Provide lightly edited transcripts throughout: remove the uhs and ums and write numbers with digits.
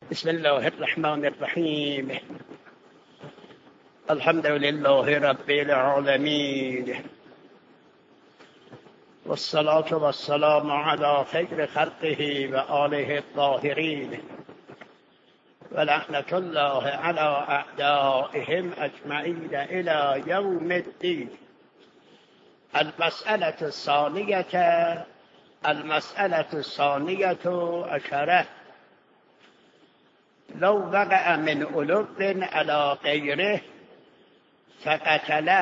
بسم الله الرحمن الرحیم. الحمد لله رب العالمین، والصلاة والسلام على خیر خلقه و آله الطاهرین، و لعنة الله على اعدائهم اجمعین الى یوم الدین. المسألة الثانية عشرة: لو وقع من علو على غيره فقتله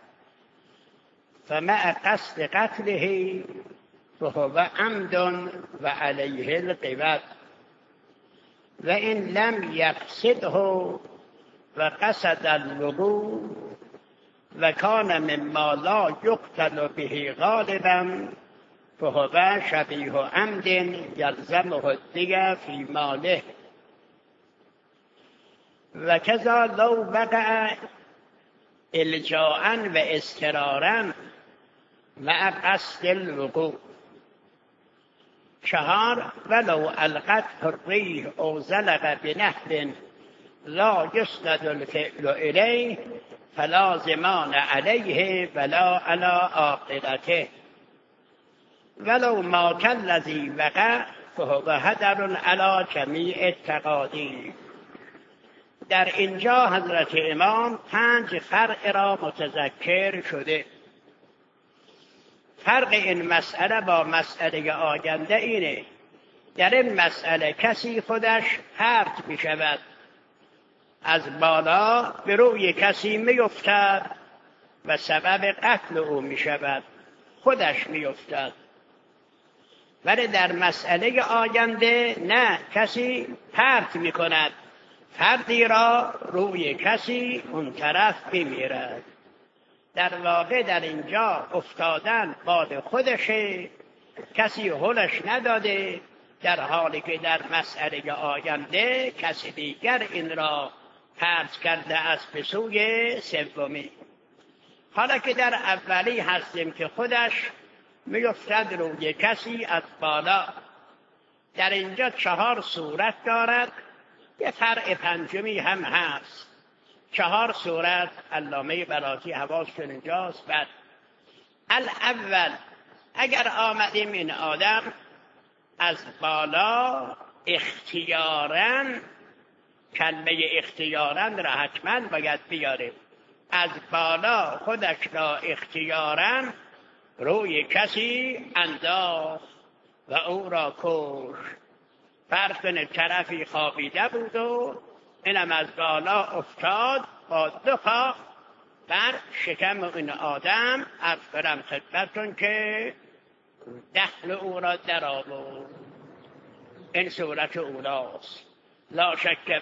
فمع قصد قتله فهو عمد وعليه القواد، وإن لم يقصده وقصد الوقوع وكان مما لا يقتل به غالبا فهو شبيه عمد يلزمه الدية في ماله. وكذا لو وقع الجاء واضطرارا مع قصد الوقوع. 4: ولو القته الريح او زلق بنحو لا يسند الفعل اليه فلا ضمان عليه ولا على عاقلته. ولو مات الذي وقع فهو هدر على جمیع التقادیر. در اینجا حضرت امام 5 فرق را متذکر شده. فرق این مسئله با مسئله آینده اینه: در این مسئله کسی خودش پرت می شود، از بالا به روی کسی می افتد و سبب قتل او می شود، خودش می افتد. ولی در مسئله آینده نه، کسی پرت می کند، فردی را روی کسی اون طرف بمیرد. در واقع در اینجا افتادن باد خودشه، کسی هلش نداده، در حالی که در مسئله آینده کسی دیگر این را پرت کرده است به سوی سومی. حالا که در اولی هستیم که خودش میافتد روی کسی از بالا، در اینجا 4 صورت دارد. یه فرق پنجمی هم هست. 4 صورت علامه بلاتی حواسشون اینجاست. بعد الاول، اگر آمدیم این آدم از بالا اختیاراً، کلمه اختیاراً را حتما باید بیاریم، از بالا خودش را اختیاراً روی کسی انداخت و او را کشت. فرض کنید طرفی خوابیده بود و اینم از بالا افتاد با 2 پا بر شکم این آدم. عرض کنم خدمتتون که دخل او را در آورد. این صورت اولاست. لا شک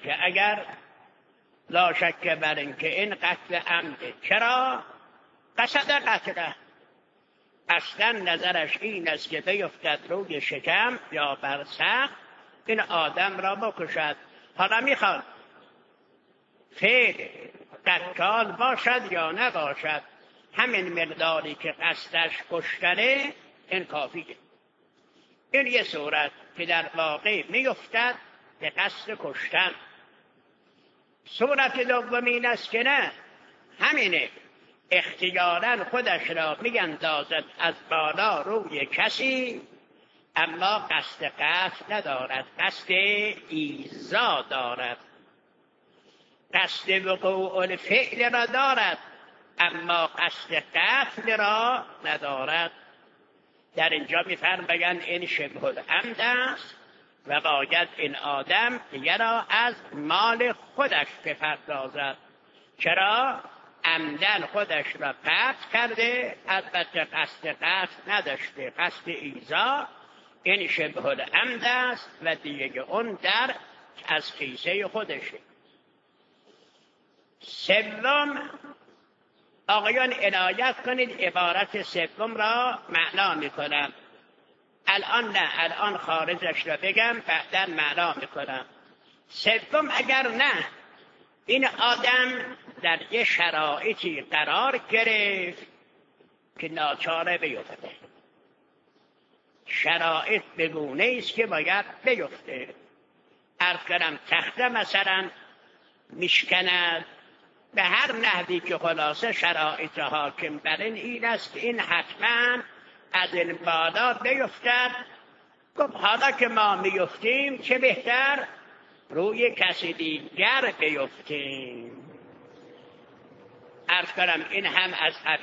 بر اینکه این قتل عمده. چرا؟ قصد قتله. اصلا نظرش این است که بیفتد روی شکم یا بر سقف این آدم را بکشد. حالا میخواد فعل قتال باشد یا نباشد، همین مقداری که قصدش کشتنه این کافیه. این یه صورت که در واقع میفتد به قصد کشتن. صورت دوم این است که نه، همینه، اختیاراً خودش را میاندازد از بالا روی کسی، اما قصد قتل ندارد، قصد ایذا دارد. قصد وقوع الفعل را دارد اما قصد قتل را ندارد. در اینجا میفرمایند این شبه العمد است و باید این آدم دیگر را از مال خودش بپردازد. چرا؟ عمدن خودش را قتل کرده، البته قصد قتل نداشته، قصد ایذا. این شبه العمد است و دیگه اون در از کیسه خودشه. سوم، آقایان عنایت کنید، عبارت سوم را معنا میکنم. الان نه، الان خارجش را بگم بعداً معنا میکنم. سوم، اگر نه این آدم در یه شرایطی قرار گرفت که ناچاره بیفته، شرایط بگونه است که باید بیفته، عرض کردم تخته مثلا میشکند، به هر نحوی که خلاصه شرایط حاکم بر این است که این حتما از این بالا بیفتد. گفت حالا که ما میفتیم چه بهتر روی کسی دیگر بیفتیم. عرض کنم این هم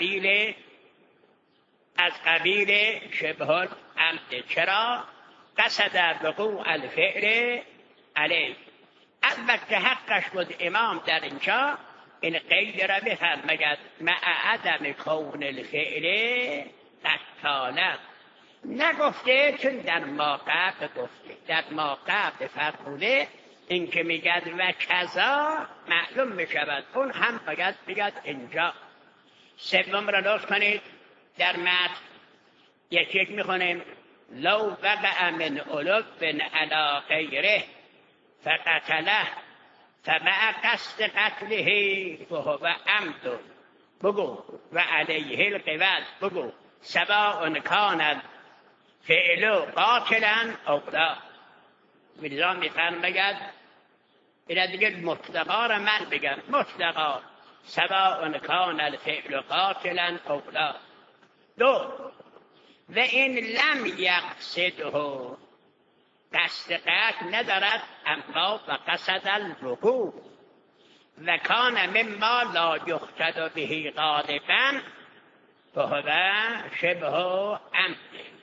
از قبیل شبه العمد. چرا؟ قصد وقوع الفعل علیه. البته حقش بود امام در اینجا این قید را بفرماید مع عدم کون الفعل قتالا. نگفته چون در موقع گفته، در موقع بفرموده این که میگد و کذا معلوم میشود اون هم باید بگد اینجا. سوم را لطف کنید در متن یک میخونیم لو وقع من علو علی غیره فقتله فمع قصد قتله فهو عمد. بگو و علیه القوت. بگو سواء کان الفعل قاتلا او لا. میرزا میفرماید اینا دیگه مطلقا را من بگم، مطلقا سواء کان الفعل قاتلا او لا. دو و این لم یقصده، قصد قتل ندارد اما و قصد الوقوع و کان مما لا یقتد به غالبا فهو شبه عمد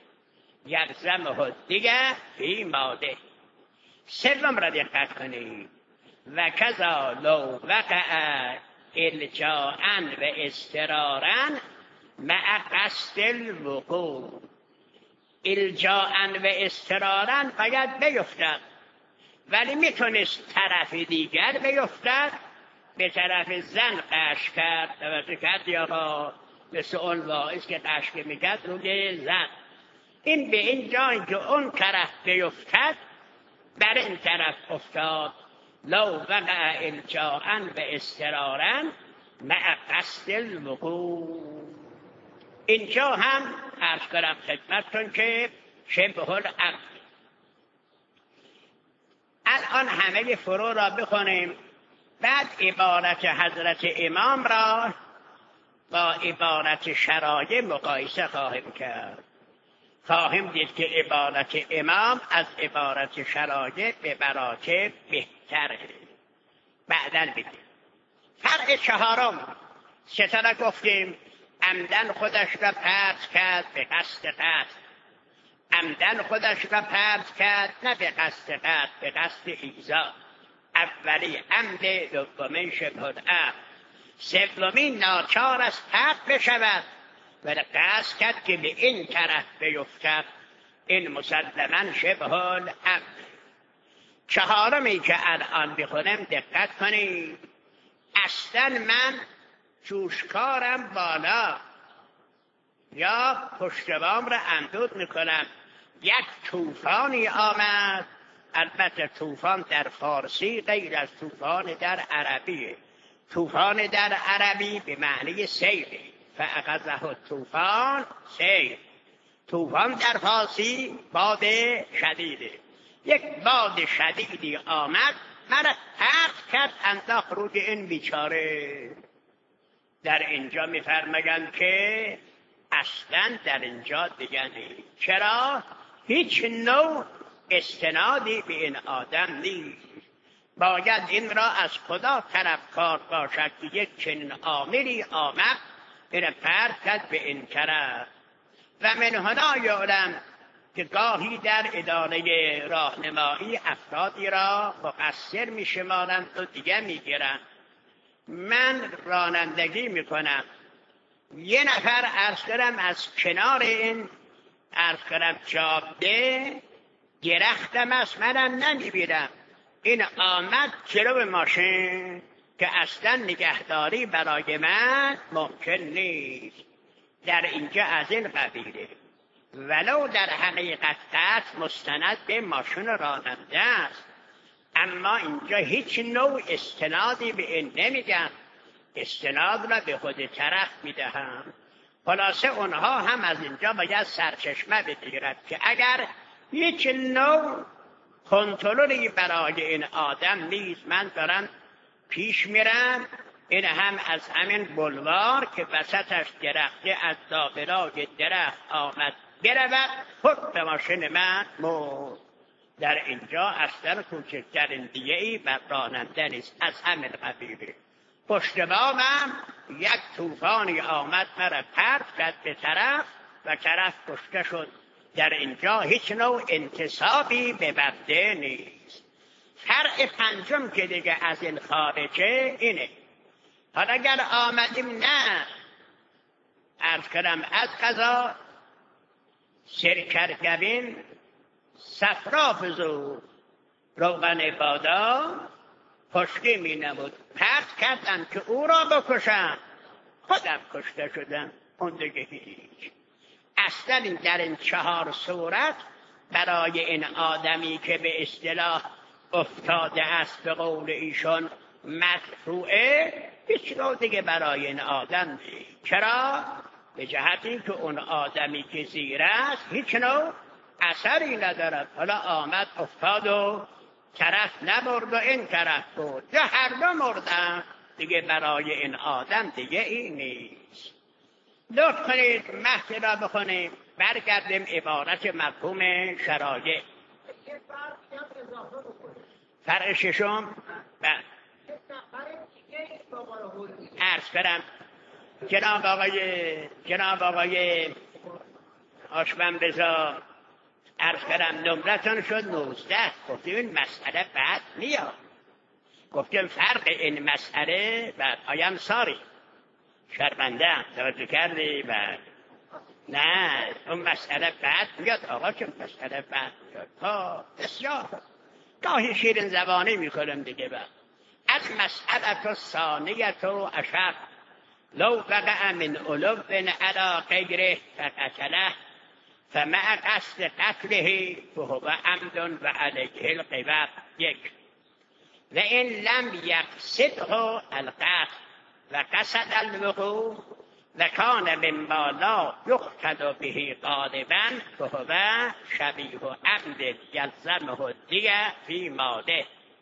یلزمه دیگه فی ماده. سوم را دقت کنید و کذا لو وقع الجاء و اضطرارا مع قصد الوقوع. الجاء و اضطرارا باید بیفتد، ولی میتونست طرف دیگر بیفتد. به طرف زن قش کرد، توجه کرد یا مثل اون واعظ که قش میکرد روی زن. این به این جایی که اون طرف بیفتد بر این طرف افتاد. لو وقع الجاء و اضطرارا مع قصد الوقوع. اینجا هم عرض کنم خدمتتون که شبه العمد. الان همه فرو را بخونیم، بعد عبارت حضرت امام را با عبارت شرایع مقایسه خواهیم کرد. خواهیم دید که عبارت امام از عبارت شرایع به مراتب بهتره. بعداً بدیم. فرع چهارم ستاره گفتیم عمدن خودش را پرت کرد به قصد قتل. عمدن خودش را پرت کرد نه به قصد قتل، به قصد ایذا. اولی عمد، دومی شبه العمد، سومی ناچار است پرت بشود و قصد کرد که به این طرف بیفتد. این مسلماً شبه العمد. چهارمی که الان بخونم دقت کنید. اصلا من جوشکارم بالا یا پشتبام را اندود میکنم. یک طوفانی آمد. البته طوفان در فارسی غیر از طوفان در عربیه. طوفان در عربی به معنی سیل، فاخذه طوفان سیل. طوفان در فارسی باد شدیده. یک باد شدیدی آمد مرا پرت کرد انداخت روی این بیچاره. در اینجا میفرمایند که اصلا در اینجا دیگه نیست. چرا؟ هیچ نوع استنادی به این آدم نیست. باید این را از خدا طلبکار باشد که یک چنین عاملی آمد این پرت کرد به این طرف. و من هنا یعلم که گاهی در اداره راهنمایی افرادی را مقصر میشمارند و دیگه میگیرند. من رانندگی میکنم، یه نفر عرض کردم از کنار این عرض کردم جاده درختم است، منم نمیبینم. این آمد جلو ماشین که اصلا نگهداری برای من ممکن نیست. در اینجا از این قبیله. ولو در حقیقت قطع مستند به ماشین راننده است، اما اینجا هیچ نوع استنادی به این نمیگن. استناد را به خود طرف میدهم. خلاصه اونها هم از اینجا باید سرچشمه بگیرد که اگر هیچ نوع کنترلی برای این آدم نیست. من دارم پیش میرم، این هم از همین بلوار که وسطش درخته از دابرای درخت آمد برود، خود به ماشین من مرد. در اینجا اصلا کوچکترین دیگه‌ای بر راننده نیست از همین قبیله. پشت بامم یک طوفانی آمد مرا پرت کرد به طرف و طرف کشته شد. در اینجا هیچ نوع انتصابی به بنده نیست. فرع پنجم که دیگه از این خارجه اینه. حالا اگر آمدیم نه عرض کردم از قضا سرکرگبین صفرا فزود روغن بادا خشکی می نمود. پرت کردم که او را بکشم، خودم کشته شدم. اون دیگه هیچ. اصلا در این 4 صورت برای این آدمی که به اصطلاح افتاده است به قول ایشون مدفوعه، هیچ نوع دیگه برای این آدم نیست. چرا؟ به جهتی که اون آدمی که زیر است هیچ نوع اثری ندارد. حالا آمد افتاد و طرف نمرد و این طرف بود، یا هر دو مردن، دیگه برای این آدم دیگه این نیست. لطف کنید متن را بخونیم، برگردیم عبارت مفهوم شرایع. فرق ششم عرض کنم جناب آقای آشبن رضا عرض کردم نمرتون شد 19. گفتیم این مسئله بعد میاد، گفتیم فرق این مسئله بعد آیم ساری شرمنده توجه کردی بعد نه اون مسئله بعد میاد آقا، چون مسئله بعد میاد. بسیار گاهی شیرین زبانی میکنم دیگه. بعد از مسئله ثانیه اشر لو وقع من علو علی غیره فقتله فمع قصد قتله فهو عمد و علیه القواب. 1 و این لم یقصده القتل و قصد الوقوع و کان مما لا یقتل به غالبا فهو شبیه عمد یلزمه دیه فی ماده.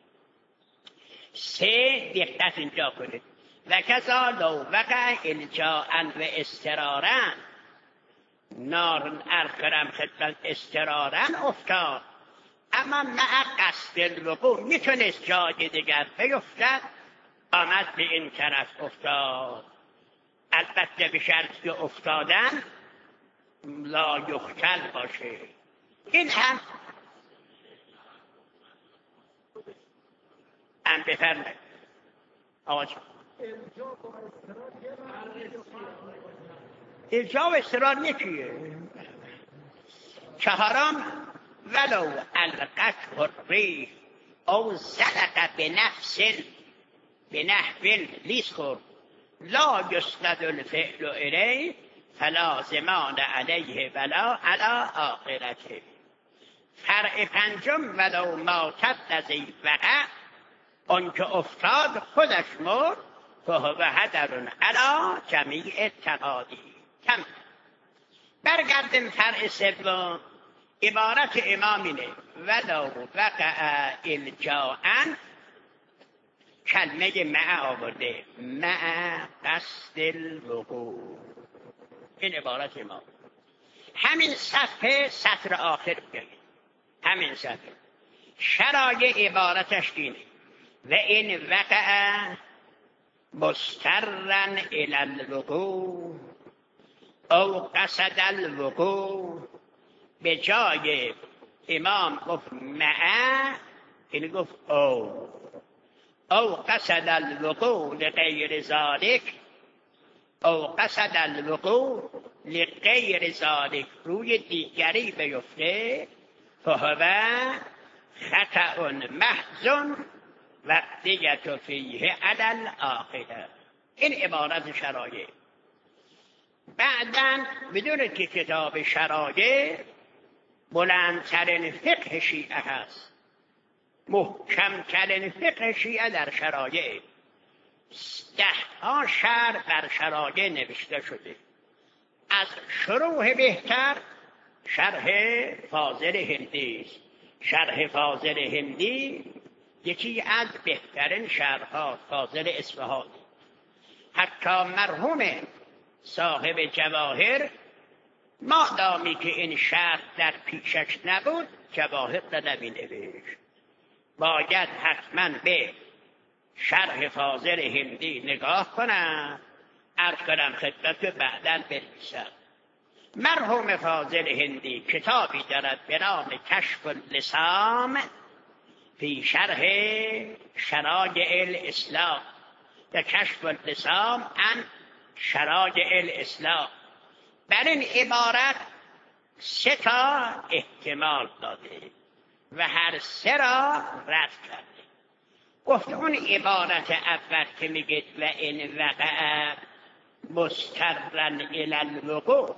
3 دقت اینجا کنید. و کذا لو وقع الجاء و استرارا، نار ارکرم خدمت استرارا افتاد، اما مع قصد الوقوع میتونست جای دیگر بیفتد، آمد به این طرف افتاد. البته به شرط که افتادن لا یقتل باشه. این هم بفرمایید آقا جان. الجا و استرار یکیه. 4 ولو القت الریح او زلق به نحو لیسخور لا یسند الفعل الیه فلا زمان علیه ولا علی آخرته. فرع 5 ولو ماتت لذی وقع، اون که افتاد خودش مرد، فهو هدر علی جمیع تقادیر. برگردیم فرع 3. عبارت امام اینه ولو وقع الجاء، کلمه مع آورده، مع قصد الوقوع. این عبارت امام. همین صفحه سطر آخر بگید، همین صفحه شرایع عبارتش اینه و این وقع مسترن الی الوقوع او قصد الوقوع. به جای امام گفت مع، این گفت او قصد الوقوع لغیر ذالک، او قصد الوقوع لغیر ذالک، روی دیگری بیفته، فهو خطأ محض و دیگه فیه عدل آخره. این عبارت شرایع. بعداً بدون که کتاب شرایع بلندترین فقه شیعه هست، محکمترین فقه شیعه در شرایع. 10 شرح بر شرایع نوشته شده. از شروح بهتر شرح فاضل هندی است. شرح فاضل هندی یکی از بهترین شرح‌ها فاضل اصفهانی. حتی مرحوم صاحب جواهر مادامی که این شرح در پیشش نبود جواهر را نمی‌نوشت. باید حتما به شرح فاضل هندی نگاه کنم، عرض کنم خدمت که بعداً بنویسم. مرحوم فاضل هندی کتابی دارد به نام کشف اللسام فی شرح شرایع الاسلام، یا کشف اللسام عن شرایع الاسلام. بر این عبارت 3 احتمال داده و هر 3 را رد کرده. گفت اون عبارت اول که میگید و این وقع مستقرن الی الوقوع،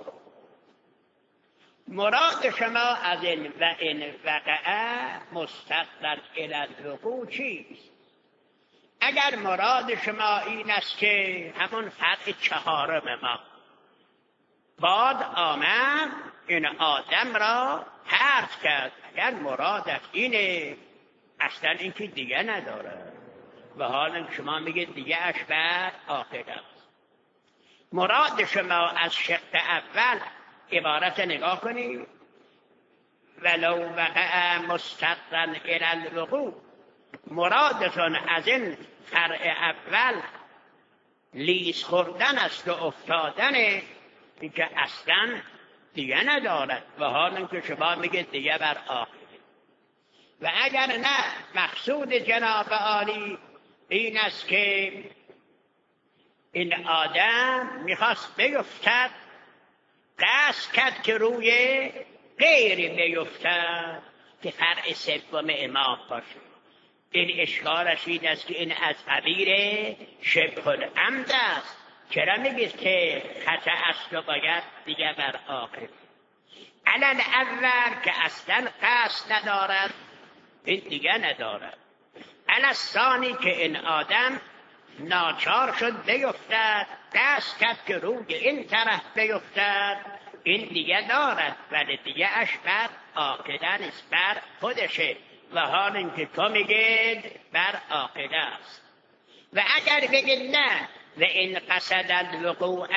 مراد شما از این و این وقع مستقرن الی الوقوع چیست؟ اگر مراد شما این است که همون فرق 4 ما باد آمد این آدم را پرت کرد، اگر مرادت اینه اصلا این که دیگه نداره و حالا شما میگید دیگه اش بر آخر است. مراد شما از شق اول عبارت نگاه کنید ولو وقع مستقرن الی الوقوع، مرادتون از این فرع اول لیز خوردن است و افتادن، این که اصلا دیگه ندارد و حالا که شما میگید دیگه بر آخر. و اگر نه مقصود جناب عالی این است که این آدم میخواست بیفتد، قصد کرد که روی غیری بیفتد که فرع 3 امام باشه. این اشکالش این است که این از قبیل شبه العمد است. چرا میگید که خطا است و باید دیگه بر آخر؟ علل اول که اصلا قصد ندارد، این دیگه ندارد. علل ثانی که این آدم ناچار شد بیفتد، قصد کرد که روی این طرف بیفتد، این دیگه دارد ولی دیگه اش بر عاقله است، بر خودشه و حال اینکه تو میگید بر عاقله است. و اگر بگید نه و این قصد الوقوع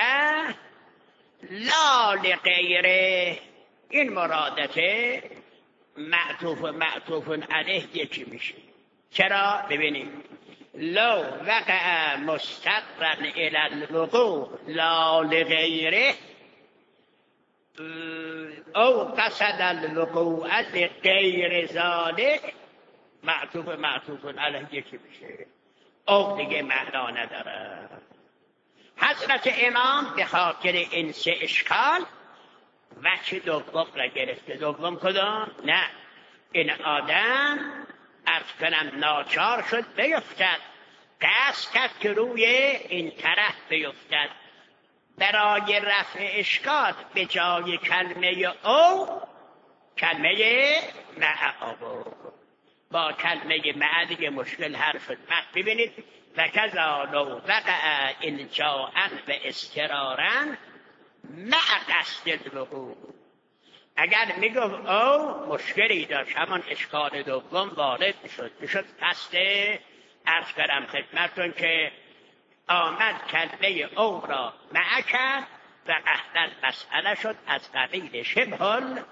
لا لغیره، این مرادته معطوف علیه یکی میشه. چرا؟ ببینید لو وقع مستقرن الی الوقوع لا لغیره او قصد الوقوع لغیر ذلك، معطوف علیه یکی میشه، او دیگه معنا نداره. حضرت امام به خاطر این 3 اشکال وجه دوم را گرفته. دوم کدام؟ نه این آدم عرض کنم ناچار شد بیفتد، قصد کرد که روی این طرف بیفتد. برای رفع اشکال به جای کلمه او کلمه مع آورد. با کلمه مع دیگه مشکل حل شد. ببینید و کذا لو وقع الجاء و استرارا مع قصد الوقوع، اگر میگفت او مشکلی داشت، همان اشکال دوم وارد میشد قصد عرض کردم خدمتتون که آمد کلمه او را مع کرد و قصد مسئله شد از قبیل شبه الامر،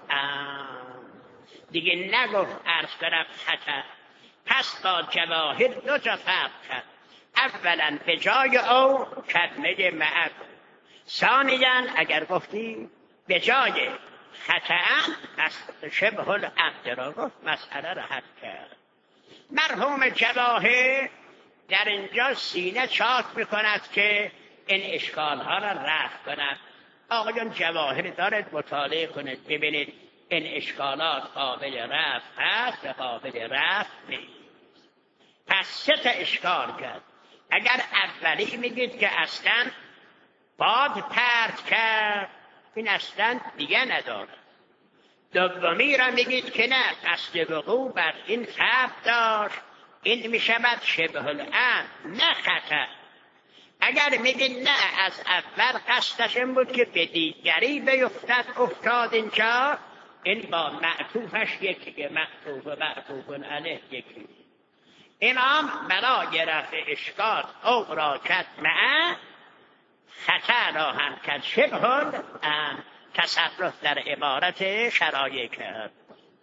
دیگه نگفت عرض کردم خطر. پس با جواهر 2 فرق کرد. اولا به جای او کلمه مع، ثانیاً اگر گفتی به جای خطأ شبه الامر را گفت، مسئله را حل کرد. مرحوم جواهر در اینجا سینه چاک میکند که این اشکالها را رفع کند. آقایان جواهر دارد مطالعه کنید ببینید این اشکالات قابل رفع هست و قابل رفع نیست. پس 3 اشکال کرد. اگر اولی میگید که اصلا باد پرت کرد، این اصلا دیگه نداره. دومی را میگید که نه قصد وقوع بر این فرق داشت، این میشود شبه الامر نه خطا. اگر میگید نه از اول قصدش این بود که به دیگری بیفتد افتاد اینجا، این با معطوفش یکی، معطوف علیه یکی. امام برای رفع اشکال او را کد معه خطا را هم کد شبه تصرف در عبارت شرایع کرد.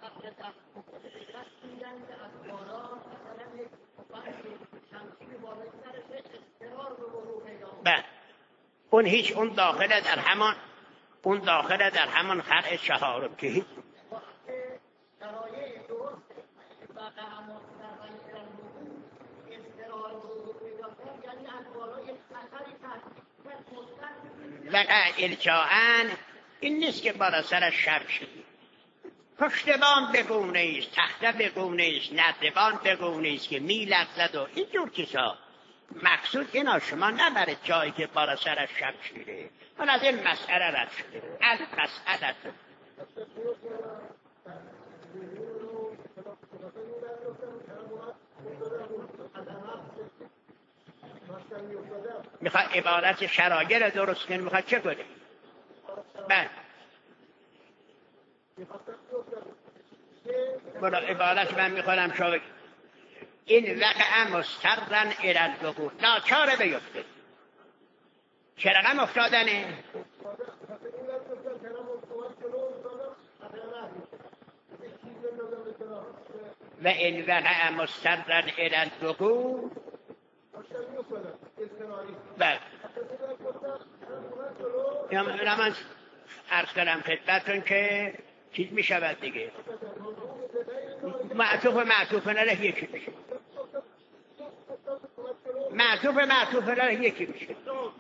بله اون هیچ اون داخله در همان خرع چهارم که هیچ وقع ارجاعن این نیست که بالا سر شب شد. پشتبان بگونه ایست، تخته بگونه ایست، نردبان بگونه ایست که میلغزد و اینجور چیزا. مقصود اینا شما نبرید جایی که بالا سر شب شده. من از این مسئله رد شده. از مسئله میخواد عبارت شرایع رو درست کنی، میخواد چه کنی؟ بله برای عبارت من میخوادم شما این وقع مسترن الالوقوع ناچاره بیفته. چه رقم افتادنه؟ و این وقع مسترن الالوقوع بله من عرض کنم خدمتتون که چیز می شود دیگه معطوف علیه یکی میشه. معطوف علیه یکی میشه.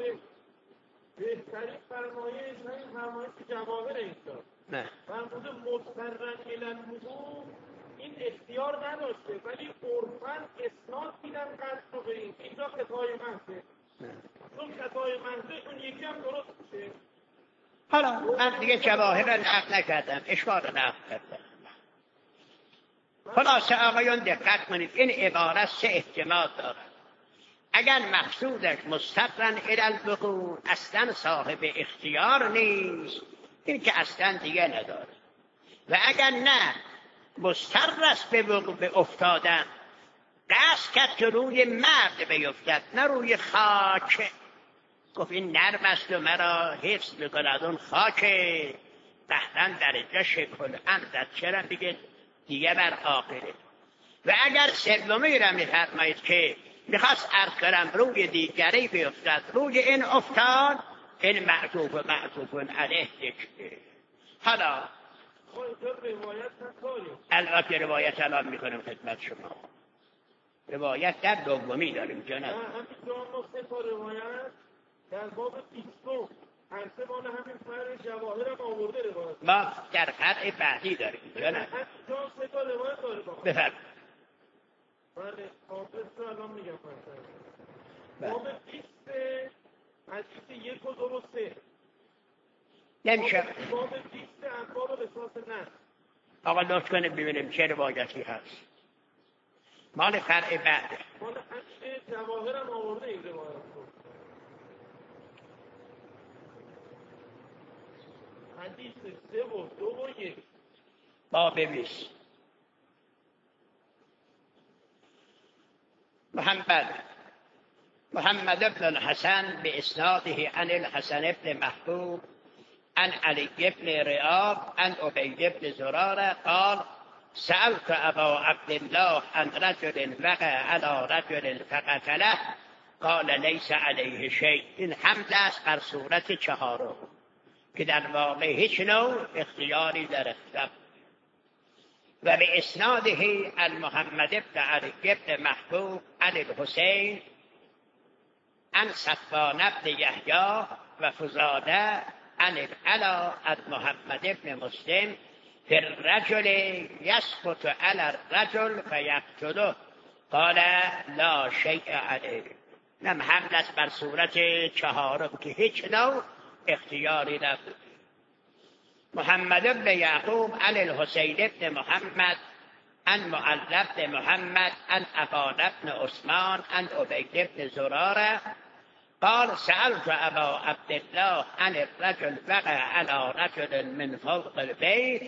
بهترین فرمایش همین فرمایش جواهر اینجا نه فرموده مضطرن الالوقوع این اختیار نداشته ولی عرفاً اسناد میدن قصد رو به اینجا خطای محضه. چون خطای محضه اون یکی هم درست میشه. حالا من دیگه جواهر رو نقل نکردم، اشکال رو نقل کردم. خلاصه آقایان دقت کنید این عبارت سه احتمال دارد. اگر مقصودش مستقرن الالوقوع اصلا صاحب اختیار نیست، این که اصلا دیگه نداره. و اگر نه مستقر است به افتادن، قصد کرد که روی مرد بیفتد نه روی خاک. گفت این نرم است و مرا حفظ میکند اون خاک قهرن در اینجا شکل اندد چرا دیگه بر آخره. و اگر سومی را میفرمایید که میخواست عرض کنم روی دیگری بیفتد روی این افتاد این معطوف علیه دیگه. حالا البته روایت الان میکنم خدمت شما. روایت در دومی داریم جناب. همین ما سه تا روایت در باب 20 هر سه بان همین فرق جواهر هم آورده روایت. ما در قطع بعدی داریم جناب. همین سه تا روایت داره بفرد. بله حافظ رو الان میگم باب 20 حدیث 1 و 2 و 3 نمیشه باب 20 انباب بساط نه. آقا لطف کنه ببینیم چه روایتی هست. مال فرع بعد مال حدیث جواهر هم آورده این روایت رو. حدیث 3 و 2 و 1 باب 20 محمد بن الحسن بإسناده عن الحسن بن محبوب عن علي بن رياض عن أبي بن زرارة قال سألت أبا عبد الله عن رجل وقع على رجل فقتله قال ليس عليه شيء. این حمل است بر صورت چهارم که در واقع هیچ نوع اختیاری در اختیار. و به اسناده المحمد بن علي بن محبوب عن الحسين عن صفوان بن يحيى و فزاده عن العلا عن محمد بن مسلم في الرجل يسقط على الرجل فيقتله قال لا شيء عليه. نم حمل است بر صورت چهارم که هیچ نوع اختیاری نبود. محمد بن يعقوب عن الحسين بن محمد عن معل بن محمد عن عفان بن عثمان عن عبيد بن زرارة قال سألت أبا عبد الله عن الرجل وقع على رجل من فوق البيت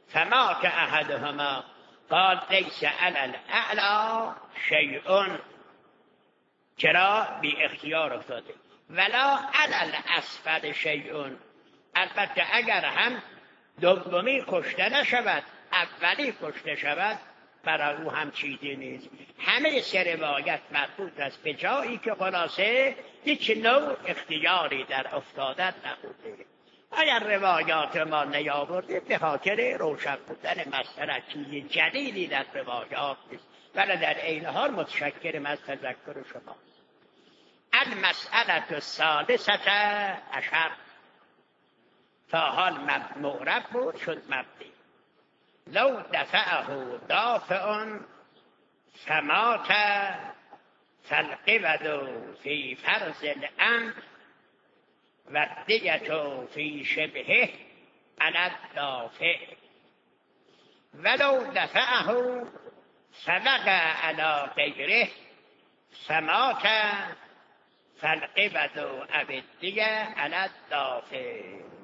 فما که احدهما قال لیس علی الاعلی شیء، چرا بی اختیار افتاده، ولا علی الاسفل شیء، البته اگر هم دومی کشته نشود اولی کشته شود برای او هم چیزی نیست. همه سه روایت مربوط است به جایی که خلاصه هیچ نوع اختیاری در افتادن نبوده. اگر روایات ما نیاورده به خاطر روشن بودن مسئله چیز جدیدی در روایات نیست، ولی در عین حال متشکرم از تذکر شما. المسئله الثالثه عشر، تا حال معرب بود شد مبنی. لو دفعه دافع فمات فالقبض فی فرض الامر و الدیة فی شبهه علی الدافع، ولو دفعه سبق علی غیره فمات فالقبض او الدیة علی الدافع.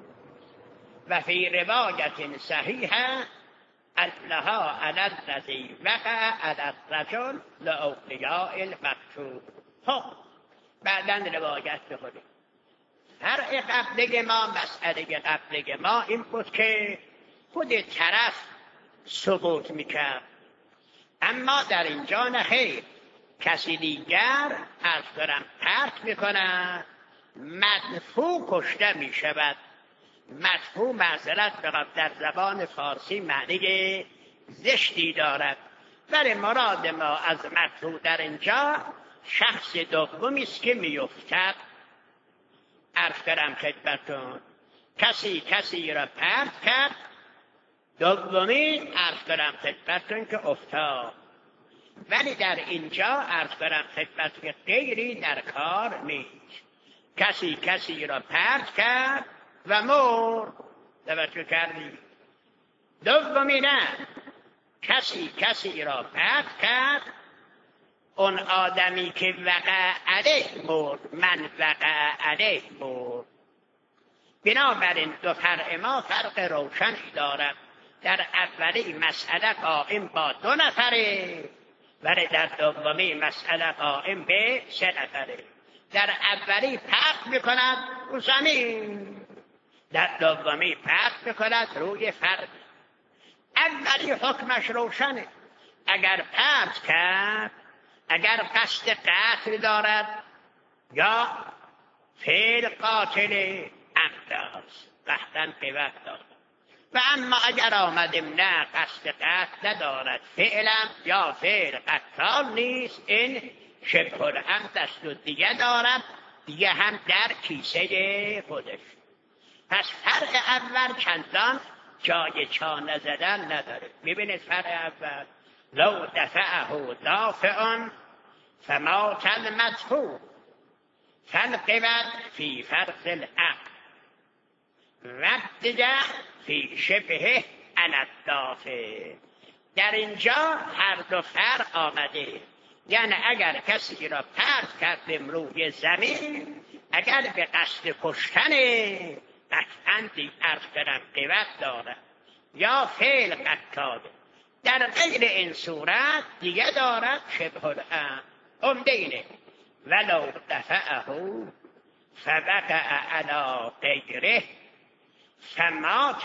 و فی روایت صحیحه انها علی الذی وقع علی الرجل لاولیاء المقتول. خب بعدن روایت بخونیم. فرق قبل ما، مسئله قبل ما این بود که خود طرف ثبوت میکرد، اما در اینجا نخیر، کسی دیگر از دارم پرت میکنه، مدفوع کشته میشود. مدفوع معذرت بخوام در زبان فارسی معنی زشتی دارد، ولی مراد ما از مدفوع در اینجا شخص دومی است که میافتد. عرض کردم خدمتتون کسی را پرت کرد، دومی عرض کردم خدمتتون که افتاد، ولی در اینجا عرض کردم خدمتتون که غیری در کار نیست. کسی را پرت کرد و مرد، توجه کردی؟ دومی نه، کسی را پرت کرد، اون آدمی که وقع علیه مرد، من وقع علیه مرد. بنابراین دو فرع ما فرق روشنی دارد. در اولی مسئله قائم با 2 نفره، ولی در دومی مسئله قائم به 3 نفره. در اولی پرت میکند رو زمین، در دومی پرت میکند روی فرد. اولی حکمش روشنه، اگر پرت کرد، اگر قصد قتل دارد یا فعل قاتل انداز قصدن قوت دارد، و اما اگر آمدیم نه قصد قتل ندارد، فعلا یا فعل قتال نیست، این شبه العمد است و دیگه دارد، دیگه هم در کیسه خودش. پس فرق اول چندان جای چانه زدن نداره. ببینید فرق اول، لو دفعه دافع فمات المدفوع فالقبض فی فرض العقل و الدیة فی شبهه علی الدافع. در اینجا هر دو فرق آمده، یعنی اگر کسی را پرت کردیم روی زمین، اگر به قصد کشتنه قطعاً عرض کردن قوت دارد یا فعل قتاله، در غیر این صورت دیگه دارد شبه العمد. عمدینه ولو دفعه فوقع علی غیره فمات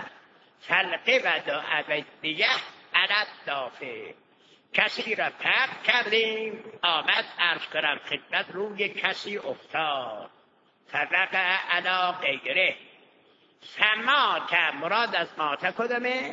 فالقبض او الدیة علی الدافع. کسی را پرت کردیم، آمد عرض کردم خدمت روی کسی افتاد، فوقع علی غیره، فمات مراد از مات کدامه؟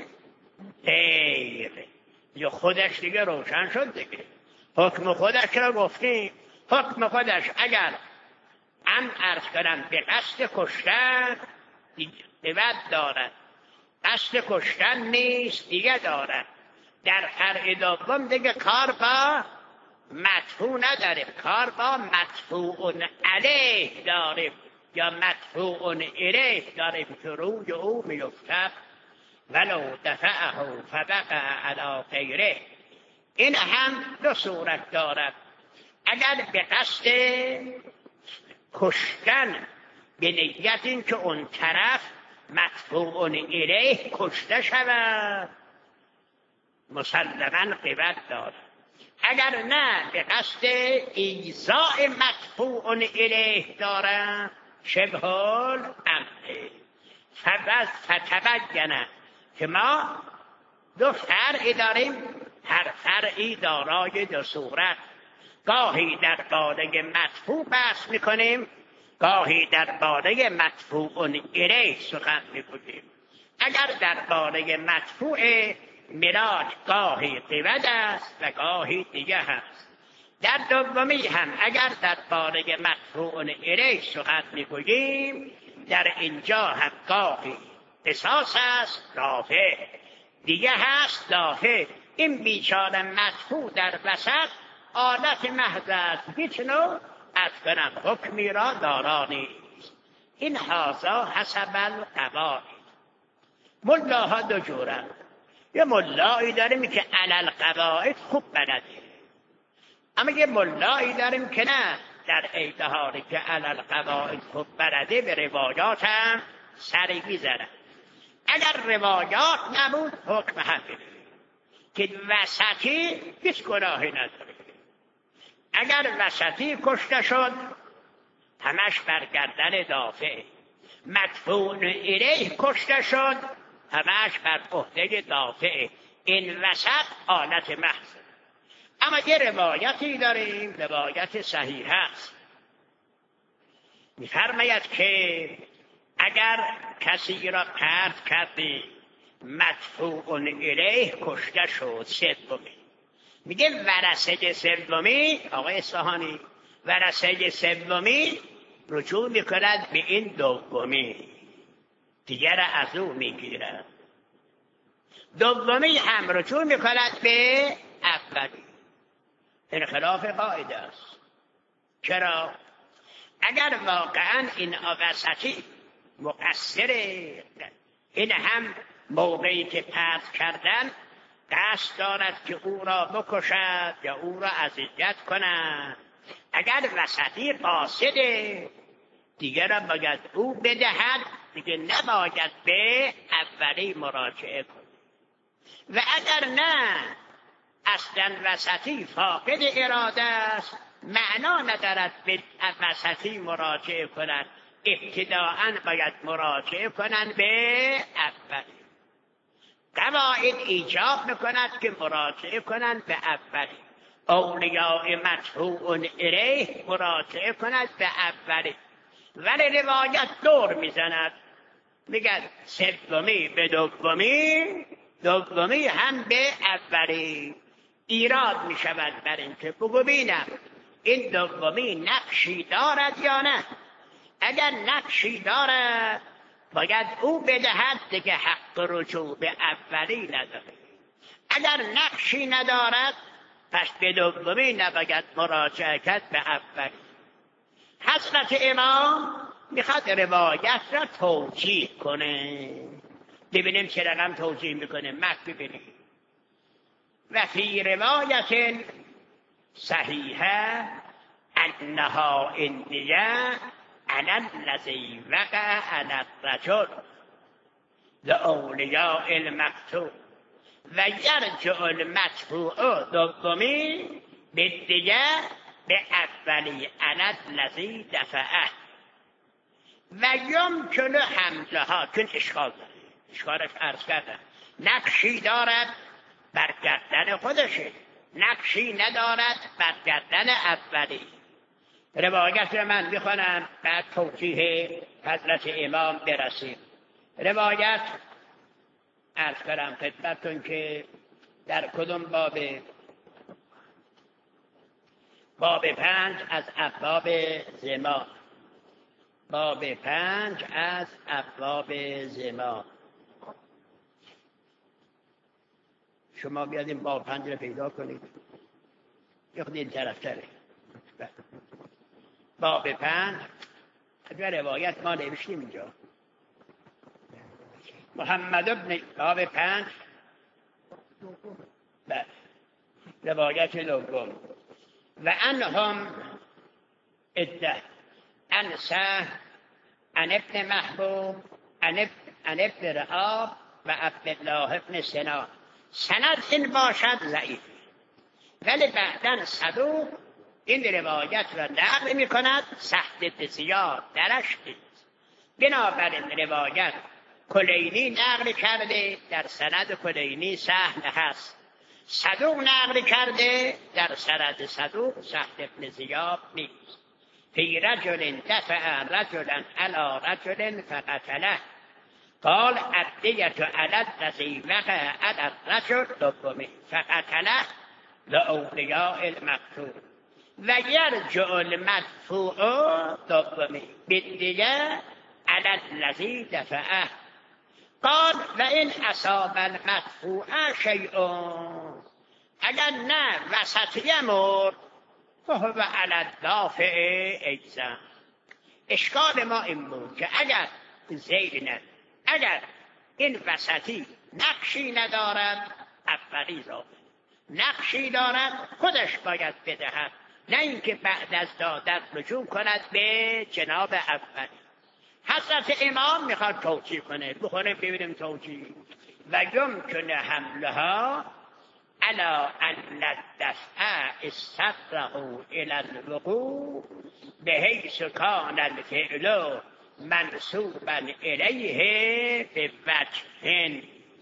غیر، یا خودش دیگه روشن شد دیگه، حکم خودش را گفتیم. حکم خودش اگر عرض کردم به قصد کشتن قوت دارد، قصد کشتن نیست دیگه دارد. در فرع دوم دیگه کار با مدفوع نداریم، کار با مدفوع علیه داریم یا مدفوع الیه داریم که روی او میفتد. ولو دفعه فوقع علی غیره، این هم 2 صورت دارد. اگر به قصد کشتن به نیت این که اون طرف مدفوع الیه کشته شود مسلما قوت دارد. اگر نه به قصد ایذاء مدفوع الیه دارد شبه الامر. فتبین که ما دو فرعی داریم، هر فرعی دارای دو صورت. گاهی در باره مدفوع بحث میکنیم، گاهی در باره مدفوع الیه سخن میگوییم. اگر در باره مدفوع مراج گاهی قود است و گاهی دیگه هست. در دومی هم اگر در باره مدفوع الیه سخن میگوییم، در اینجا هم گاهی قصاص است رافع، دیگه هست دافع. این بیچاره مدفوع در وسط آلت محض است، هیچ نوع از کنم حکمی را دارا نیست. این هازا حسب القواعد. ملاها دو جورند. یه ملایی داریم که علی القواعد خوب بلده، اما یه ملایی داریم که نه، در عین حالی که علی القواعد خوب بلده به روایات هم سری میزنه. اگر روایات نبود حکم همینه که وسطی هیچ گناهی نداره. اگر وسطی کشته شد همش برگردن دافع، مدفوع الیه کشته شد همش بر عهده دافع. این وسط آلت محض. اما یه روایتی داریم، روایت صحیح است، می‌فرماید که اگر کسی را پرت کردی مدفوع الیه کشته شد سومی، میگه ورثه سومی، آقای اصفهانی، ورثه سومی رجوع میکند به این دومی، دیگر از او میگیرد. دومی هم رجوع میکند به اولی. این خلاف قاعده است. چرا؟ اگر واقعا این وسطی مقصره، این هم موقعی که پرت کردن قصد دارد که او را بکشد یا او را اذیت کند، اگر وسطی قاصده دیگر را باید او بدهد، دیگه نباید به اولی مراجعه کند. و اگر نه اصلا وسطی فاقد اراده است، معنا ندارد به وسطی مراجعه کند، ابتداءً باید مراجعه کنند به اولی. قواعد ایجاب میکند که مراجعه کنند به اولی. اولیاء مدفوع الیه مراجعه کند به اولی، ولی روایت دور میزند، میگن سومی به دومی، دومی هم به اولی. ایراد میشود بر این که بگو بینم این دومی نقشی دارد یا نه. اگر نقشی دارد باید او بدهد، دیگه حق رجوع به اولی نداره. اگر نقشی ندارد پس به دومی نباید مراجعه کرد به اولی. حضرت امام میخواد روایت را توجیه کنه، ببینیم چه رقم توجیه میکنه. متن ببینیم. و فی روایت صحیحه انها اندیه علی الذی وقع علی الرجل لاولیاء المقتول و یرجع المدفوع دومی بالدیه به اولی علی الذی دفعه و یمکن حملها. چون اشکال داره، اشکالش عرض کردم، نقشی دارد بر گردن خودشه، نقشی ندارد بر گردن اولی. روایت رو من میخوانم بعد توجیه حضرت امام برسیم. روایت عرض کردم خدمتتون که در کدوم باب 5 از ابواب زمان، باب 5 از ابواب زمان. شما بیاد این باب 5 رو پیدا کنید، یه خود این طرف تره. باب 5 اگر روایت ما نوشتیم اینجا محمد ابن باب 5 روایت دوم. و انهم عده عن سهل عن ابن محبوب عن ابن رهاب و عبدالله ابن سنان. سند این باشد ضعیف، ولی بعداً صدوق این روایت را نقل می کند. سهل ابن زیاد درش نیست. بنابراین روایت کلینی نقل کرده، در سند کلینی سهل هست. صدوق نقل کرده، در سند صدوق سهل ابن زیاد نیست. فی رجل دفع رجلا علی رجل فقتله قال الدیة علی الذی وقع علی الرجل دومی فقتله لاولیاء المقتول و یرجع المدفوع دومی بالدیة علی الذی دفعه قال و این اصاب المدفوع شیء، اگر نه وسطیه مرد فهو علی الدافع ایضا. اشکال ما این بود که اگر زیدن اگر این وسطی نقشی ندارد، اولی را نقشی دارد خودش باید بدهد، نه اینکه بعد از دادن رجوع کند به جناب اولی. حضرت امام میخواد توجیه کنه، بخونه ببینیم توجیه. و یمکن حملها علی ان الدفع استقره الى الوقوع بحیث کان الفعل منصوبا الیه بوجه.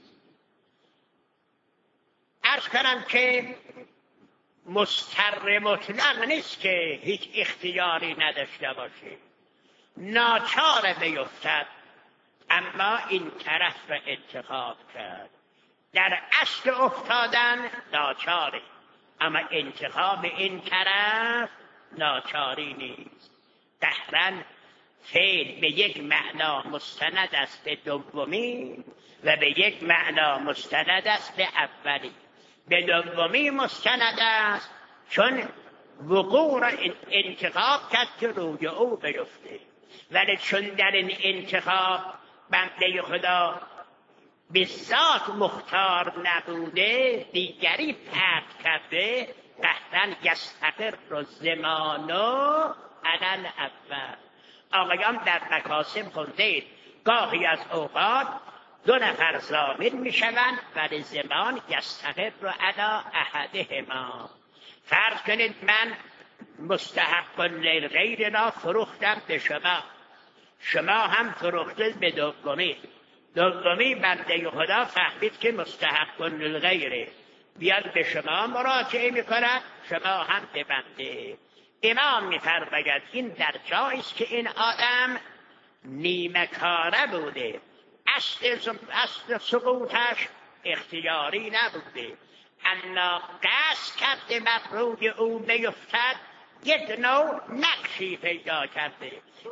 عرض کنم که مضطر مطلق نیست که هیچ اختیاری نداشته باشه، ناچار بیفتد، اما این طرف را انتخاب کرد. در اصل افتادن ناچاره، اما انتخاب این طرف ناچاری نیست. قهرا فعل به یک معنا مستند است به دومی و به یک معنا مستند است به اولی. به دومی مستند است چون وقوع را انتخاب کرد که روی او بیفته، ولی چون در این انتخاب بنده خدا به ذات مختار نبوده، دیگری پرد کرده، قطعا یستقر الزمان علی الاول. آقایان در مکاسب خوندید گاهی از اوقات دو نفر ضامن می شوند ولی زمان یستقر علی احدهما. فرض کنید من مستحق للغیر را فروختم به شما، شما هم فروختید به دومی بنده خدا فهمید که مستحق للغیره، بیاد به شما مراجعه میکند، شما هم به بنده. امام میفرماید این در جایی است که این آدم نیمه کاره بوده، اصل سقوطش اختیاری نبوده، اما قصد کرده مفروض او بیفتد، یک نوع نقشی پیدا کرده.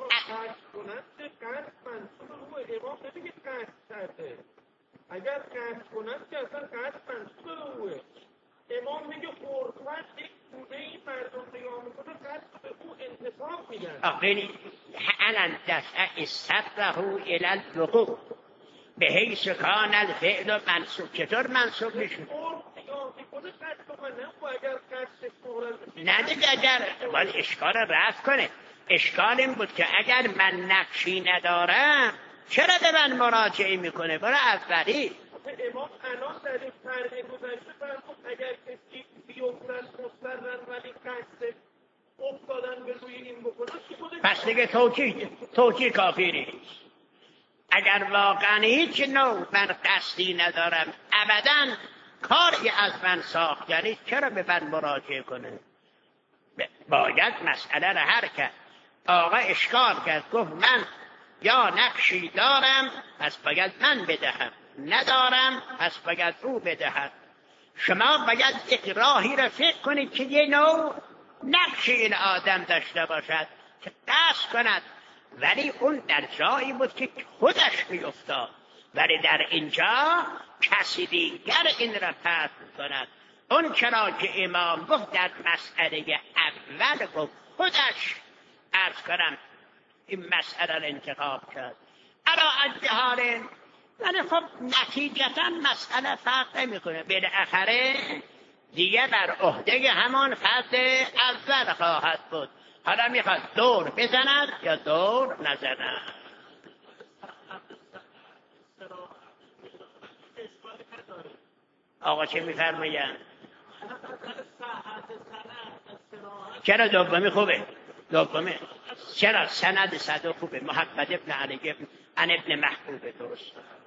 اگر قصد کنند که اصلا قصد منصوب اوه. امام میگه قربت یک بوده این مردم نگاه میکنه قصد به او انتصاب میدن. آقایی الان دفع استقره الى الوقوع به حیث کان الفعل منصوب. چطور منصوب میشه؟ نه دیگه اگر باید اشکال رفت کنه. اشکال این بود که اگر من نقشی ندارم چرا به من مراجعه میکنه؟ برای اولی امام الان در این فرق گذشته فرمود اگر کسی بیفتن مسترن ولی قصد افتادن به روی این بکنه، پس دیگه توجیه کافی نیست. اگر واقعا هیچ نوع من قصدی ندارم، ابدا کاری از من ساختنی، چرا به من مراجعه کنه؟ باید مسئله را حل کرد. آقا اشکال کرد، گفت من یا نقشی دارم پس باید من بدهم، ندارم پس باید او بدهد. شما باید یک راهی را فکر کنید که یه نوع نقشی این آدم داشته باشد که قصد کند، ولی اون در جایی بود که خودش بیفتاد، ولی در اینجا کسی دیگر این را پرد کند. اون چرا که امام گفت در مسئله اول گفت خودش عرض کنم این مسئله را انتخاب کرد. الا اجهاره، ولی خب نتیجتا مسئله فرق نمیکنه، بالاخره دیگه بر عهده همان فرد اول خواهد بود. حالا میخواد دور بزند یا دور نزند. آقا چه میفرمایند؟ چرا دومی خوبه؟ دومی چرا؟ سند صدوق خوبه. محمد ابن علی ابن محبوب درست.